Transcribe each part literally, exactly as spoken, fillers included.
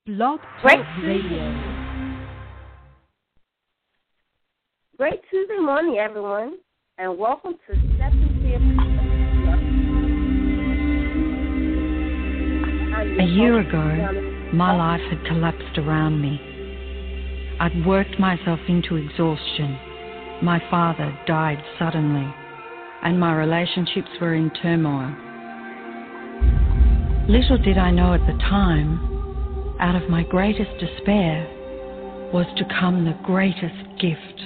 Blog Great Talk Radio. Great Tuesday morning, everyone, and welcome to Stepping Here. A year ago, my life had collapsed around me. I'd worked myself into exhaustion. My father died suddenly, and my relationships were in turmoil. Little did I know at the time, out of my greatest despair was to come the greatest gift.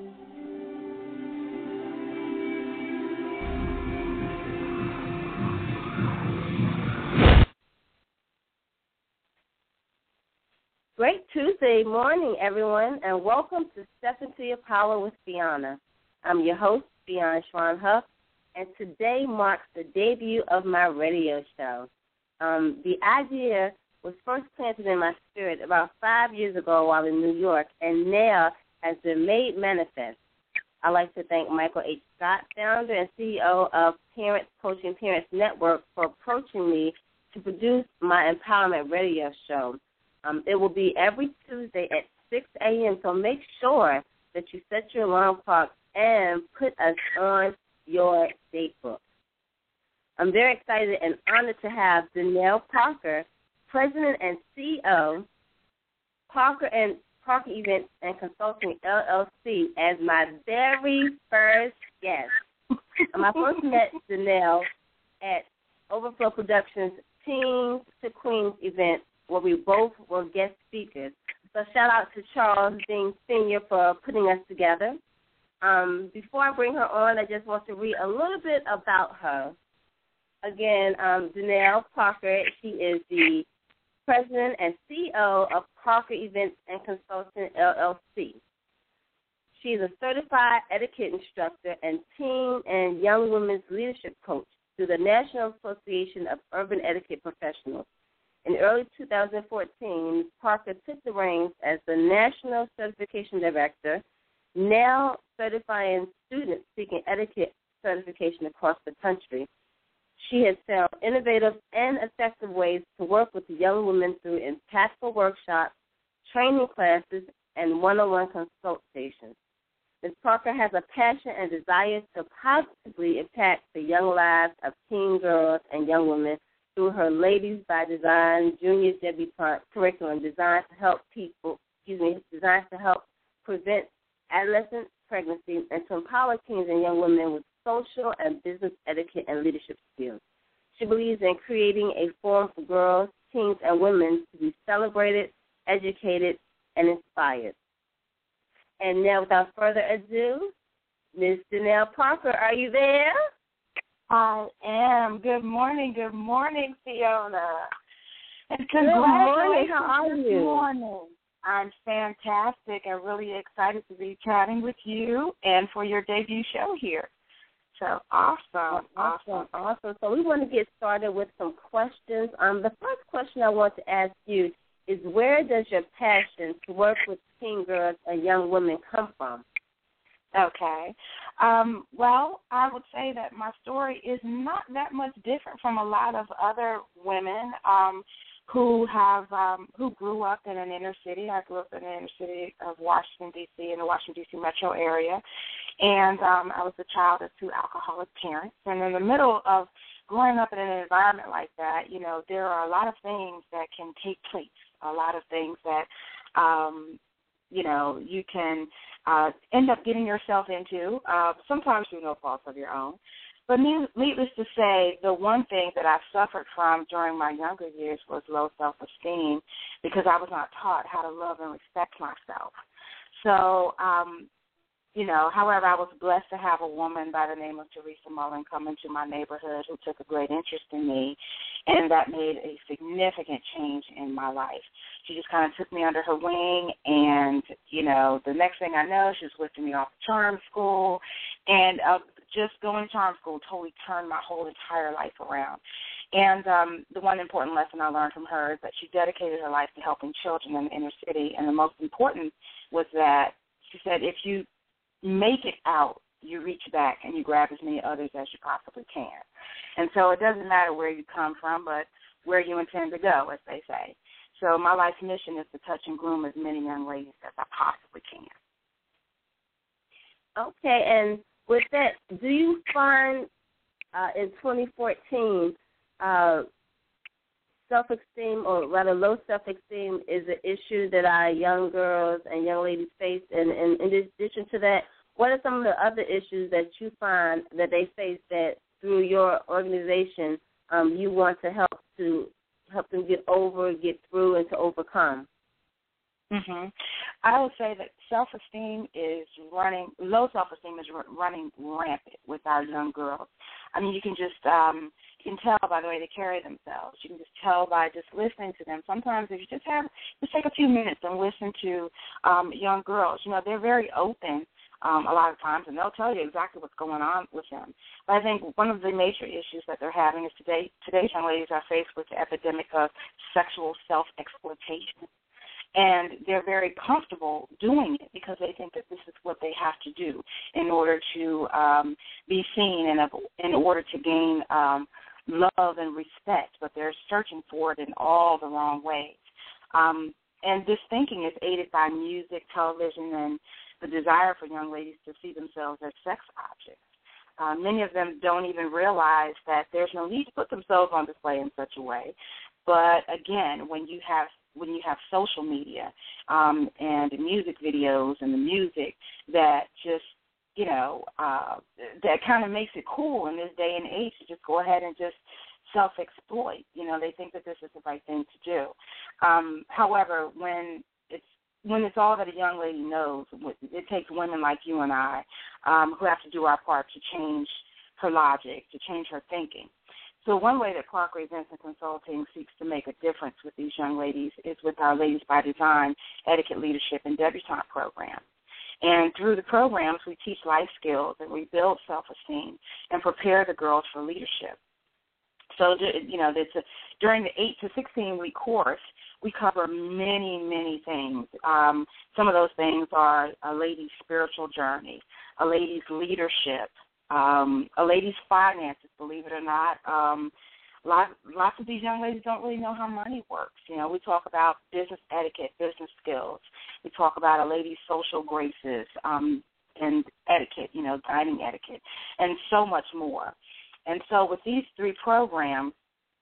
Great Tuesday morning, everyone, and welcome to Step Into Your Power with Fiona. I'm your host, Fiona Schwan Huff, and today marks the debut of my radio show. Um, the idea was first planted in my spirit about five years ago while in New York, and now has been made manifest. I'd like to thank Michael H. Scott, founder and C E O of Parents Coaching Parents Network, for approaching me to produce my empowerment radio show. Um, it will be every Tuesday at six a.m., so make sure that you set your alarm clock and put us on your date book. I'm very excited and honored to have Danelle Parker, President and C E O, Parker and Parker Events and Consulting, L L C, as my very first guest. um, I first met Danelle at Overflow Productions' Teens to Queens event, where we both were guest speakers. So shout out to Charles Dean Senior for putting us together. Um, before I bring her on, I just want to read a little bit about her. Again, um, Danelle Parker, she is the President and C E O of Parker Events and Consulting, L L C. She is a certified etiquette instructor and teen and young women's leadership coach through the National Association of Urban Etiquette Professionals. In early two thousand fourteen, Parker took the reins as the National Certification Director, now certifying students seeking etiquette certification across the country. She has found innovative and effective ways to work with young women through impactful workshops, training classes, and one-on-one consultations. Miz Parker has a passion and desire to positively impact the young lives of teen girls and young women through her Ladies by Design Junior Debutante curriculum designed to help people, excuse me, designed to help prevent adolescent pregnancy and to empower teens and young women with social and business etiquette and leadership skills. She believes in creating a forum for girls, teens, and women to be celebrated, educated, and inspired. And now, without further ado, Miz Danelle Parker, are you there? I am. Good morning. Good morning, Fiona. And Good morning. How are this you? Morning. I'm fantastic and really excited to be chatting with you and for your debut show here. So awesome. Awesome. Awesome. So we want to get started with some questions. Um, the first question I want to ask you is, where does your passion to work with teen girls and young women come from? Okay. Um, well, I would say that my story is not that much different from a lot of other women um, who have um, who grew up in an inner city. I grew up in the inner city of Washington, D C, in the Washington, D C metro area. And um, I was the child of two alcoholic parents. And in the middle of growing up in an environment like that, you know, there are a lot of things that can take place, a lot of things that, um, you know, you can uh, end up getting yourself into, uh, sometimes through no fault of your own. But needless to say, the one thing that I suffered from during my younger years was low self-esteem because I was not taught how to love and respect myself. So, um, you know, however, I was blessed to have a woman by the name of Teresa Mullen come into my neighborhood who took a great interest in me, and that made a significant change in my life. She just kind of took me under her wing, and, you know, the next thing I know, she was lifting me off to charm school, and uh, just going to charm school totally turned my whole entire life around. And um, the one important lesson I learned from her is that she dedicated her life to helping children in the inner city, and the most important was that she said, if you make it out, you reach back and you grab as many others as you possibly can. And so it doesn't matter where you come from, but where you intend to go, as they say. So my life's mission is to touch and groom as many young ladies as I possibly can. Okay, and with that, do you find uh, in twenty fourteen uh, self-esteem, or rather low self-esteem, is an issue that our young girls and young ladies face? And, and in addition to that, what are some of the other issues that you find that they face that through your organization um, you want to help to help them get over, get through, and to overcome? Mm-hmm. I would say that self-esteem is running, low self-esteem is r- running rampant with our young girls. I mean, you can just, um, you can tell by the way they carry themselves. You can just tell by just listening to them. Sometimes if you just have, just take a few minutes and listen to um, young girls, you know, they're very open um, a lot of times, and they'll tell you exactly what's going on with them. But I think one of the major issues that they're having is today, today's young ladies are faced with the epidemic of sexual self-exploitation. And they're very comfortable doing it because they think that this is what they have to do in order to um, be seen and in order to gain um, love and respect. But they're searching for it in all the wrong ways. Um, and this thinking is aided by music, television, and the desire for young ladies to see themselves as sex objects. Uh, many of them don't even realize that there's no need to put themselves on display in such a way. But again, when you have when you have social media um, and music videos and the music that just, you know, uh, that kind of makes it cool in this day and age to just go ahead and just self-exploit. You know, they think that this is the right thing to do. Um, however, when it's when it's all that a young lady knows, it takes women like you and I um, who have to do our part to change her logic, to change her thinking. So one way that Clark Ray Vincent Consulting seeks to make a difference with these young ladies is with our Ladies by Design Etiquette, Leadership, and Debutante program. And through the programs, we teach life skills and we build self-esteem and prepare the girls for leadership. So, you know, it's a, during the eight to sixteen-week course, we cover many, many things. Um, some of those things are a lady's spiritual journey, a lady's leadership, Um, a lady's finances, believe it or not. Um, lots, lots of these young ladies don't really know how money works. You know, we talk about business etiquette, business skills. We talk about a lady's social graces um, and etiquette, you know, dining etiquette, and so much more. And so with these three programs,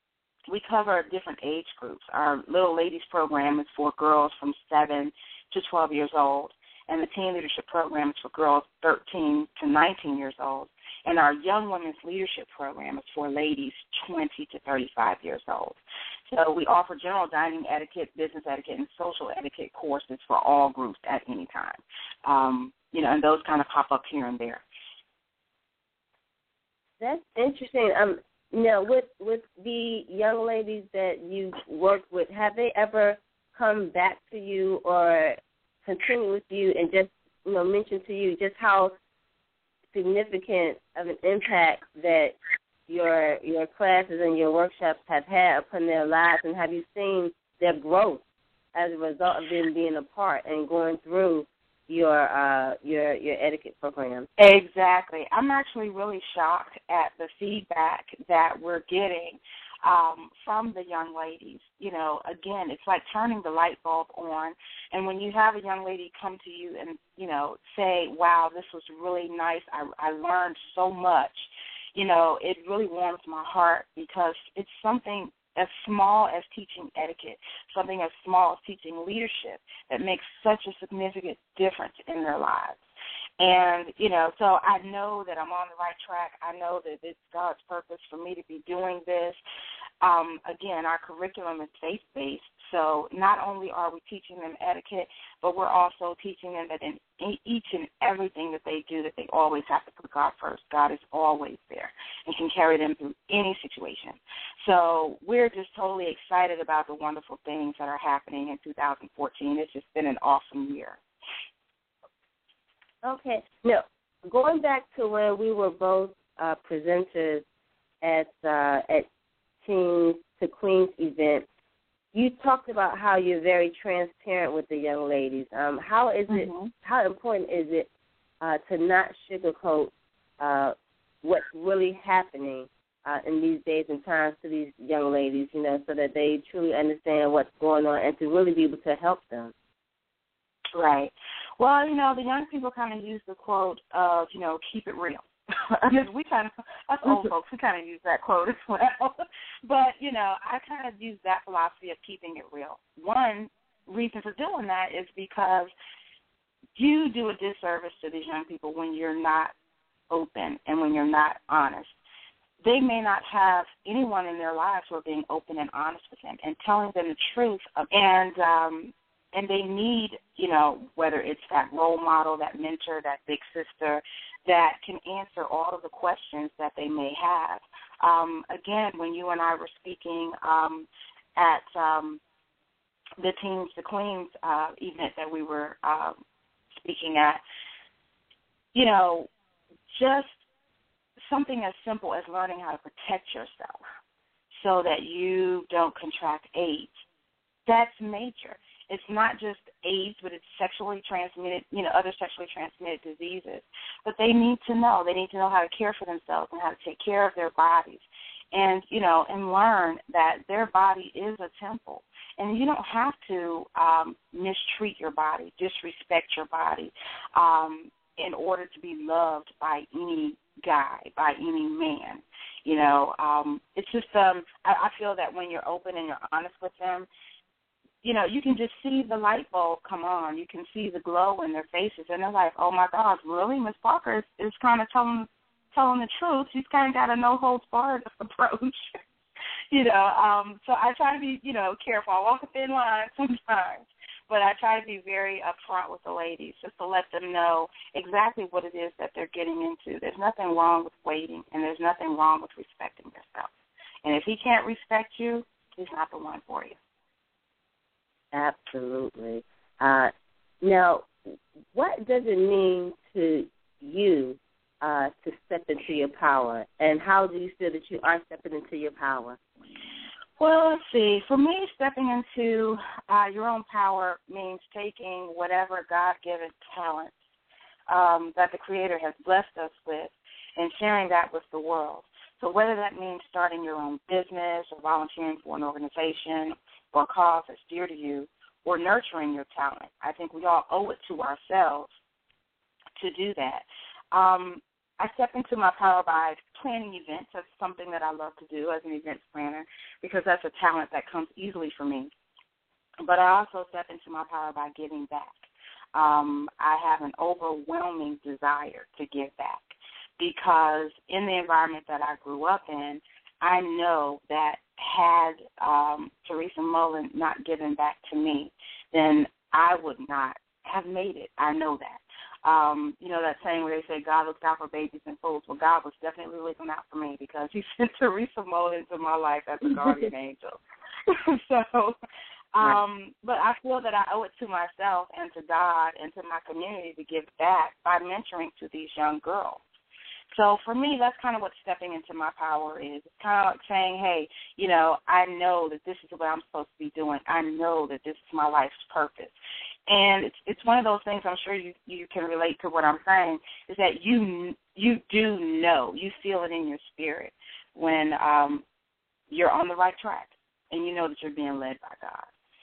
we cover different age groups. Our Little Ladies program is for girls from seven to twelve years old, and the Teen Leadership program is for girls thirteen to nineteen years old. And our Young Women's Leadership program is for ladies twenty to thirty-five years old. So we offer general dining etiquette, business etiquette, and social etiquette courses for all groups at any time. Um, you know, and those kind of pop up here and there. That's interesting. Um, you know, with with the young ladies that you've worked with, have they ever come back to you or continue with you and just, you know, mention to you just how significant of an impact that your your classes and your workshops have had upon their lives, and have you seen their growth as a result of them being a part and going through your uh, your your etiquette program? Exactly. I'm actually really shocked at the feedback that we're getting um, from the young ladies. You know, again, it's like turning the light bulb on, and when you have a young lady come to you and, you know, say, wow, this was really nice, I, I learned so much, you know, it really warms my heart because it's something as small as teaching etiquette, something as small as teaching leadership that makes such a significant difference in their lives. And, you know, so I know that I'm on the right track. I know that it's God's purpose for me to be doing this. Um, again, our curriculum is faith-based, so not only are we teaching them etiquette, but we're also teaching them that in each and everything that they do, that they always have to put God first. God is always there and can carry them through any situation. So we're just totally excited about the wonderful things that are happening in two thousand fourteen. It's just been an awesome year. Okay. Now, going back to when we were both uh, presenters at uh, at Teens to Queens event, you talked about how you're very transparent with the young ladies. Um, how is mm-hmm. it? How important is it uh, to not sugarcoat uh, what's really happening uh, in these days and times to these young ladies, you know, so that they truly understand what's going on and to really be able to help them. Right. Well, you know, the young people kind of use the quote of, you know, keep it real. Because we kind of, us old folks, we kind of use that quote as well. But, you know, I kind of use that philosophy of keeping it real. One reason for doing that is because you do a disservice to these young people when you're not open and when you're not honest. They may not have anyone in their lives who are being open and honest with them and telling them the truth. Of, and um, and they need, you know, whether it's that role model, that mentor, that big sister, that can answer all of the questions that they may have. Um, again, when you and I were speaking um, at um, the Teens to Queens uh, event that we were uh, speaking at, you know, just something as simple as learning how to protect yourself so that you don't contract AIDS, that's major. It's not just AIDS, but it's sexually transmitted, you know, other sexually transmitted diseases. But they need to know. They need to know how to care for themselves and how to take care of their bodies. And, you know, and learn that their body is a temple. And you don't have to um, mistreat your body, disrespect your body um, in order to be loved by any guy, by any man. You know, um, it's just, um, I, I feel that when you're open and you're honest with them, you know, you can just see the light bulb come on. You can see the glow in their faces, and they're like, oh, my gosh, really? Miss Parker is, is kind of telling telling the truth. She's kind of got a no-holds-barred approach. you know, um, so I try to be, you know, careful. I walk a thin line sometimes, but I try to be very upfront with the ladies just to let them know exactly what it is that they're getting into. There's nothing wrong with waiting, and there's nothing wrong with respecting yourself. And if he can't respect you, he's not the one for you. Absolutely. Uh, now, what does it mean to you uh, to step into your power, and how do you feel that you are stepping into your power? Well, let's see. For me, stepping into uh, your own power means taking whatever God-given talent um, that the Creator has blessed us with and sharing that with the world. So whether that means starting your own business or volunteering for an organization or a cause that's dear to you, or nurturing your talent. I think we all owe it to ourselves to do that. Um, I step into my power by planning events. That's something that I love to do as an events planner because that's a talent that comes easily for me. But I also step into my power by giving back. Um, I have an overwhelming desire to give back because in the environment that I grew up in, I know that had um, Teresa Mullen not given back to me, then I would not have made it. I know that. Um, you know that saying where they say God looks out for babies and fools. Well, God was definitely looking out for me because he sent Teresa Mullen into my life as a guardian angel. so, um, but I feel that I owe it to myself and to God and to my community to give back by mentoring to these young girls. So for me, that's kind of what stepping into my power is. It's kind of like saying, hey, you know, I know that this is what I'm supposed to be doing. I know that this is my life's purpose. And it's it's one of those things, I'm sure you, you can relate to what I'm saying, is that you you do know, you feel it in your spirit when um, you're on the right track and you know that you're being led by God.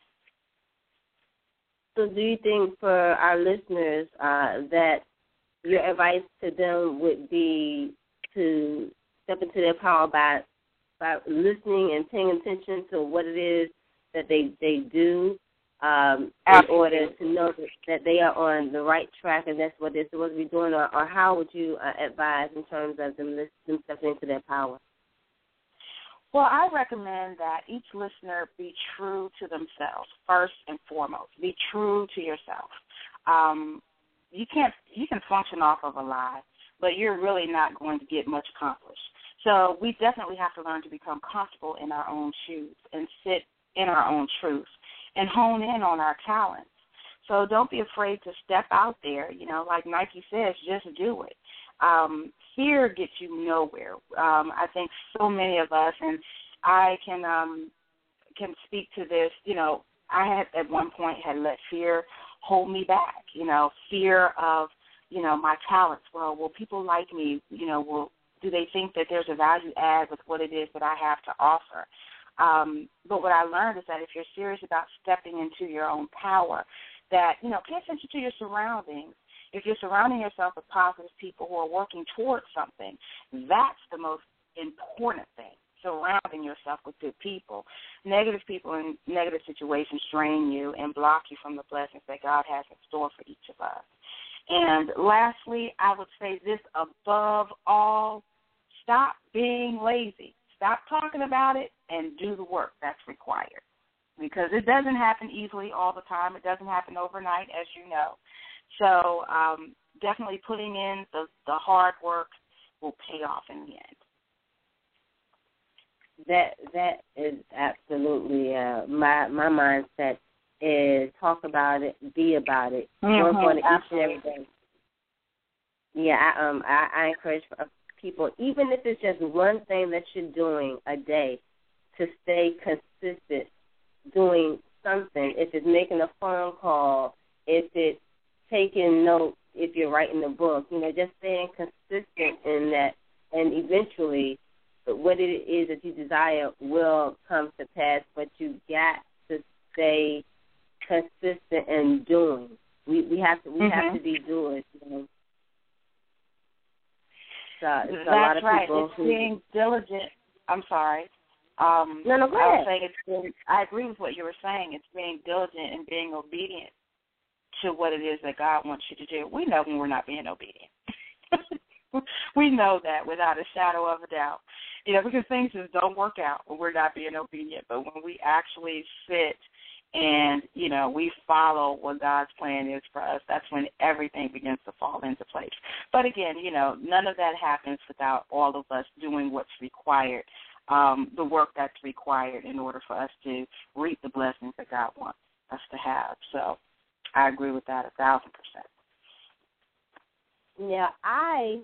So do you think for our listeners uh, that your advice to them would be to step into their power by by listening and paying attention to what it is that they, they do um, in order to know that they are on the right track and that's what they're supposed to be doing, or, or how would you uh, advise in terms of them, them stepping into their power? Well, I recommend that each listener be true to themselves first and foremost. Be true to yourself. Um, you can't you can function off of a lie, but you're really not going to get much accomplished. So we definitely have to learn to become comfortable in our own shoes and sit in our own truth and hone in on our talents. So don't be afraid to step out there. You know, like Nike says, just do it. Um, fear gets you nowhere. Um, I think so many of us, and I can um, can speak to this, you know, I had at one point had let fear hold me back, you know, fear of, you know, my talents. Well, will people like me? You know, will do they think that there's a value add with what it is that I have to offer? Um, but what I learned is that if you're serious about stepping into your own power, that, you know, pay attention to your surroundings. If you're surrounding yourself with positive people who are working towards something, that's the most important thing, surrounding yourself with good people. Negative people in negative situations drain you and block you from the blessings that God has in store for each of us. And lastly, I would say this above all, stop being lazy. Stop talking about it and do the work that's required, because it doesn't happen easily all the time. It doesn't happen overnight, as you know. So um, definitely putting in the, the hard work will pay off in the end. That that is absolutely uh, my my mindset is talk about it, be about it, mm-hmm. work on it each and every day. Yeah, I, um, I, I encourage people, even if it's just one thing that you're doing a day, to stay consistent doing something. If it's making a phone call, if it's taking notes, if you're writing a book, you know, just staying consistent in that, and eventually what it is that you desire will come to pass, but you got to stay consistent in doing. We we have to we mm-hmm. have to be doers. You know? So, so That's a lot of right. people It's who, being diligent. I'm sorry. Um, no, no, go I ahead. was saying it's being, I agree with what you were saying. It's being diligent and being obedient to what it is that God wants you to do. We know when we're not being obedient. We know that without a shadow of a doubt. You know, because things just don't work out when we're not being obedient. But when we actually sit and, you know, we follow what God's plan is for us, that's when everything begins to fall into place. But again, you know, none of that happens without all of us doing what's required, um, the work that's required in order for us to reap the blessings that God wants us to have. So I agree with that a thousand percent. Now, I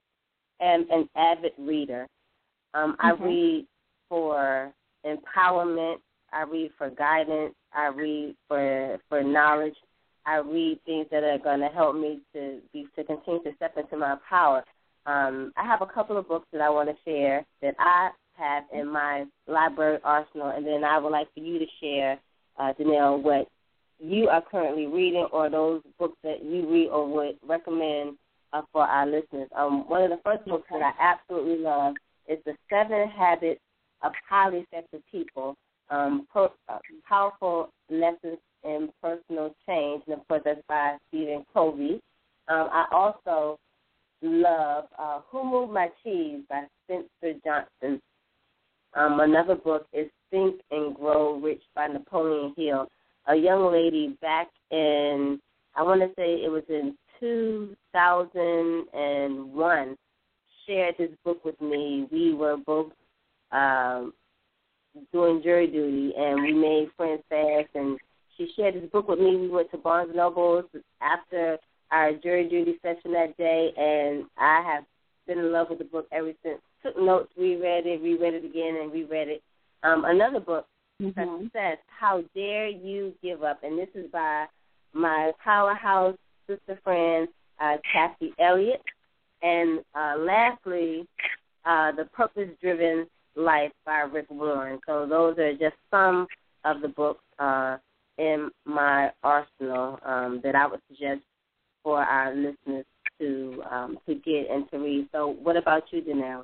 am an avid reader. Um, I mm-hmm. read for empowerment. I read for guidance. I read for for knowledge. I read things that are going to help me to be to continue to step into my power. Um, I have a couple of books that I want to share that I have in my library arsenal, and then I would like for you to share, uh, Janelle, what you are currently reading or those books that you read or would recommend uh, for our listeners. Um, one of the first books that I absolutely love is The Seven Habits of Highly Effective People, um, per, uh, Powerful Lessons in Personal Change, and of course that's by Stephen Covey. Um, I also love uh, Who Moved My Cheese by Spencer Johnson. Um, another book is Think and Grow Rich by Napoleon Hill. A young lady back in, I want to say it was in two thousand one, shared this book with me. We were both um, doing jury duty, and we made friends fast, and she shared this book with me. We went to Barnes and Nobles after our jury duty session that day, and I have been in love with the book ever since. Took notes, reread it, reread it again, and reread it. Um, another book, mm-hmm. Success, How Dare You Give Up, and this is by my powerhouse sister friend, uh, Kathy Elliott. And uh, lastly, uh, The Purpose-Driven Life by Rick Warren. So those are just some of the books uh, in my arsenal um, that I would suggest for our listeners to um, to get and to read. So what about you, Janelle?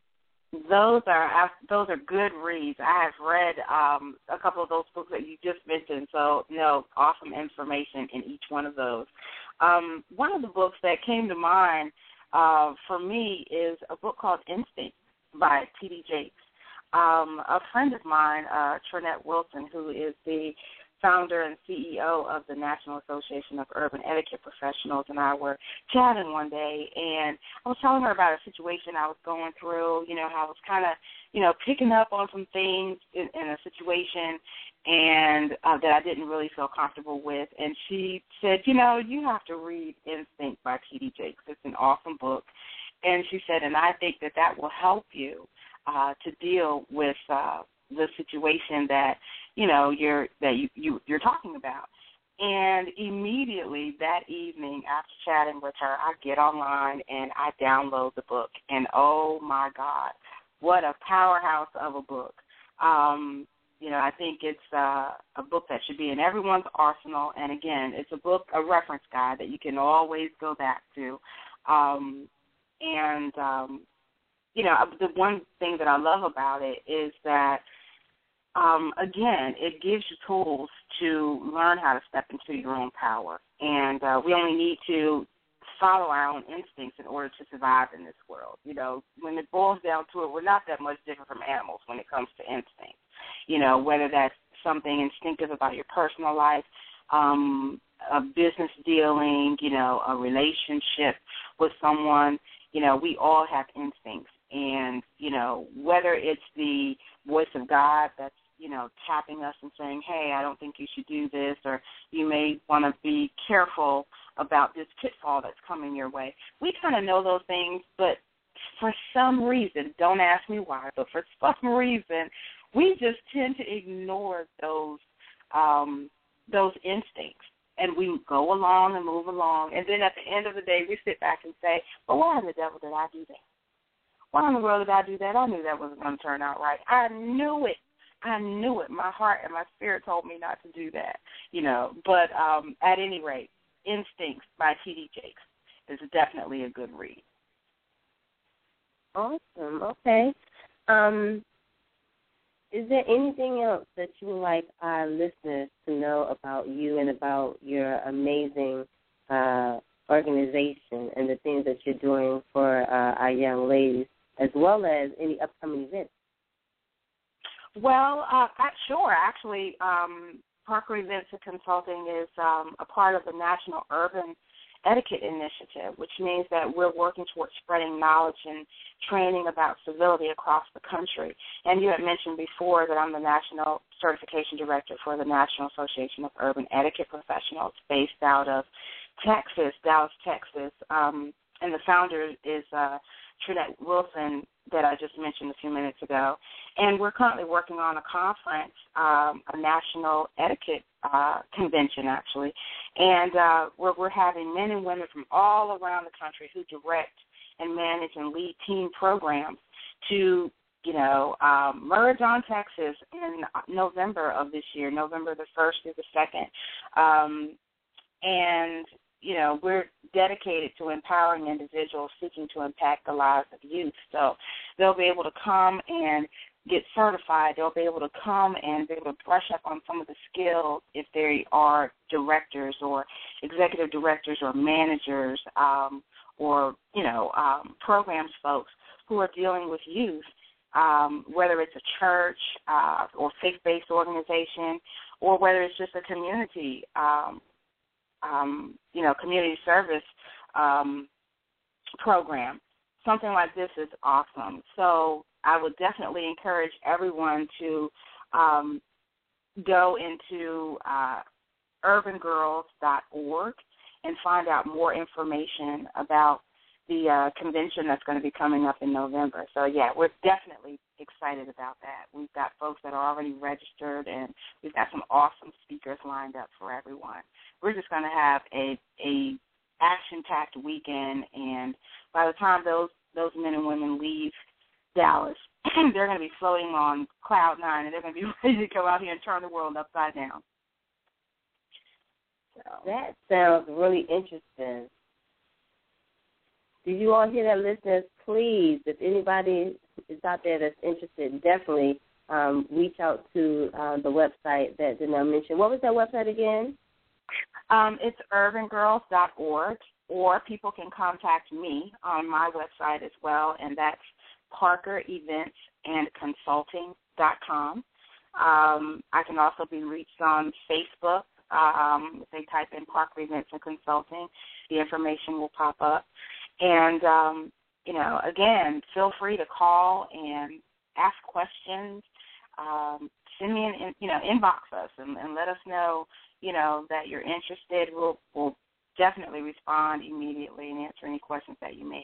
Those are those are good reads. I have read um, a couple of those books that you just mentioned, so, you know, awesome information in each one of those. Um, one of the books that came to mind uh, for me is a book called Instinct by T D Jakes. Um, a friend of mine, uh, Trinette Wilson, who is the founder and C E O of the National Association of Urban Etiquette Professionals, and I were chatting one day, and I was telling her about a situation I was going through, you know, how I was kind of, you know, picking up on some things in, in a situation and uh, that I didn't really feel comfortable with, and she said, you know, you have to read Instinct by T D Jakes. It's an awesome book, and she said, and I think that that will help you uh, to deal with uh, the situation that, you know, you're that you, you you're talking about. And immediately that evening, after chatting with her, I get online and I download the book. And, oh, my God, what a powerhouse of a book. Um, you know, I think it's uh, a book that should be in everyone's arsenal. And, again, it's a book, a reference guide that you can always go back to. Um, and, um, you know, the one thing that I love about it is that, Um, again, it gives you tools to learn how to step into your own power. And uh, we only need to follow our own instincts in order to survive in this world. You know, when it boils down to it, we're not that much different from animals when it comes to instinct. You know, whether that's something instinctive about your personal life, um, a business dealing, you know, a relationship with someone, you know, we all have instincts. And, you know, whether it's the voice of God that's, you know, tapping us and saying, hey, I don't think you should do this, or you may want to be careful about this pitfall that's coming your way. We kind of know those things, but for some reason, don't ask me why, but for some reason, we just tend to ignore those um, those instincts. And we go along and move along, and then at the end of the day, we sit back and say, well, why in the devil did I do that? Why in the world did I do that? I knew that wasn't going to turn out right. I knew it. I knew it. My heart and my spirit told me not to do that, you know. But um, at any rate, Instincts by T D Jakes is definitely a good read. Awesome. Okay. Um, is there anything else that you would like our listeners to know about you and about your amazing uh, organization and the things that you're doing for uh, our young ladies, as well as any upcoming events? Well, uh, sure. Actually, um, Parker Events and Consulting is um, a part of the National Urban Etiquette Initiative, which means that we're working towards spreading knowledge and training about civility across the country. And you had mentioned before that I'm the National Certification Director for the National Association of Urban Etiquette Professionals based out of Texas, Dallas, Texas. Um, and the founder is uh, Trinette Wilson, that I just mentioned a few minutes ago. And we're currently working on a conference, um, a national etiquette uh, convention, actually. And uh, where we're having men and women from all around the country who direct and manage and lead team programs to, you know, um, merge on Texas in November of this year, November the first through the second. Um, and you know, we're dedicated to empowering individuals seeking to impact the lives of youth. So they'll be able to come and get certified. They'll be able to come and be able to brush up on some of the skills if they are directors or executive directors or managers um, or, you know, um, programs folks who are dealing with youth, um, whether it's a church uh, or faith-based organization or whether it's just a community um Um, you know, community service um, program. Something like this is awesome. So I would definitely encourage everyone to um, go into uh, urban girls dot org and find out more information about the uh, convention that's going to be coming up in November. So, yeah, we're definitely excited about that. We've got folks that are already registered, and we've got some awesome speakers lined up for everyone. We're just going to have a a action-packed weekend, and by the time those, those men and women leave Dallas, they're going to be floating on cloud nine, and they're going to be ready to go out here and turn the world upside down. So. That sounds really interesting. Did you all hear that, listeners? Please, if anybody is out there that's interested, definitely um, reach out to uh, the website that Danelle mentioned. What was that website again? Um, it's urban girls dot org, or people can contact me on my website as well, and that's parker events and consulting dot com. Um, I can also be reached on Facebook. Um, if they type in Parker Events and Consulting, the information will pop up. And, um, you know, again, feel free to call and ask questions. Um, send me an, you know, inbox us and, and let us know, you know, that you're interested. We'll, we'll definitely respond immediately and answer any questions that you may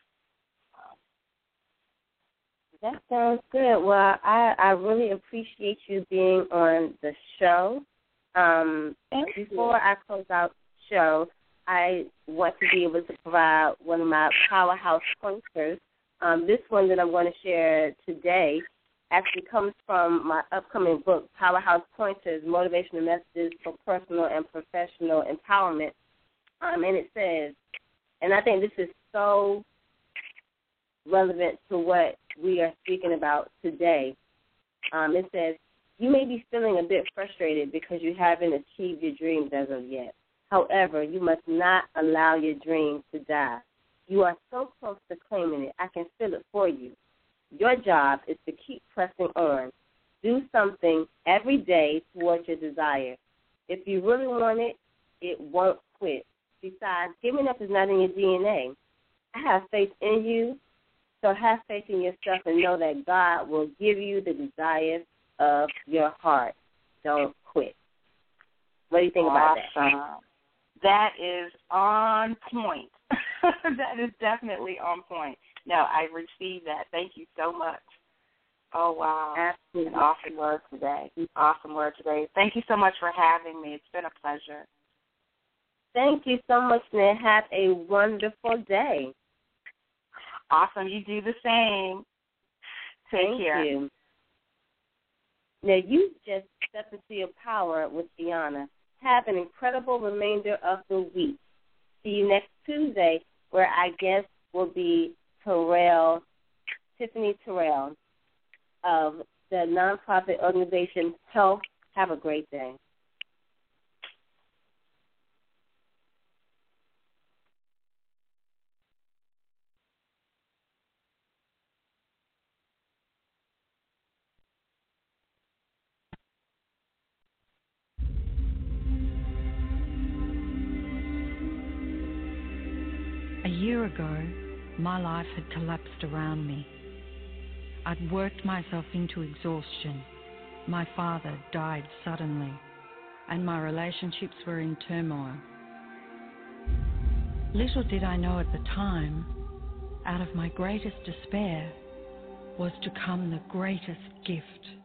have. That sounds good. Well, I, I really appreciate you being on the show. Um, before I close out the show, I want to be able to provide one of my powerhouse pointers. Um, this one that I'm going to share today actually comes from my upcoming book, Powerhouse Pointers, Motivational Messages for Personal and Professional Empowerment. Um, and it says, and I think this is so relevant to what we are speaking about today. Um, it says, you may be feeling a bit frustrated because you haven't achieved your dreams as of yet. However, you must not allow your dreams to die. You are so close to claiming it. I can feel it for you. Your job is to keep pressing on. Do something every day towards your desire. If you really want it, it won't quit. Besides, giving up is not in your D N A. I have faith in you, so have faith in yourself and know that God will give you the desires of your heart. Don't quit. What do you think about awesome. that? That is on point. That is definitely on point. No, I received that. Thank you so much. Oh, wow. Absolutely. An awesome word today. Awesome word today. Thank you so much for having me. It's been a pleasure. Thank you so much, Nan. Have a wonderful day. Awesome. You do the same. Take Thank care. you. Now, you just stepped into your power with Deanna. Have an incredible remainder of the week. See you next Tuesday, where our guest will be Terrell, Tiffany Terrell of the nonprofit organization Health. Have a great day. A year ago, my life had collapsed around me. I'd worked myself into exhaustion. My father died suddenly, and my relationships were in turmoil. Little did I know at the time, out of my greatest despair was to come the greatest gift.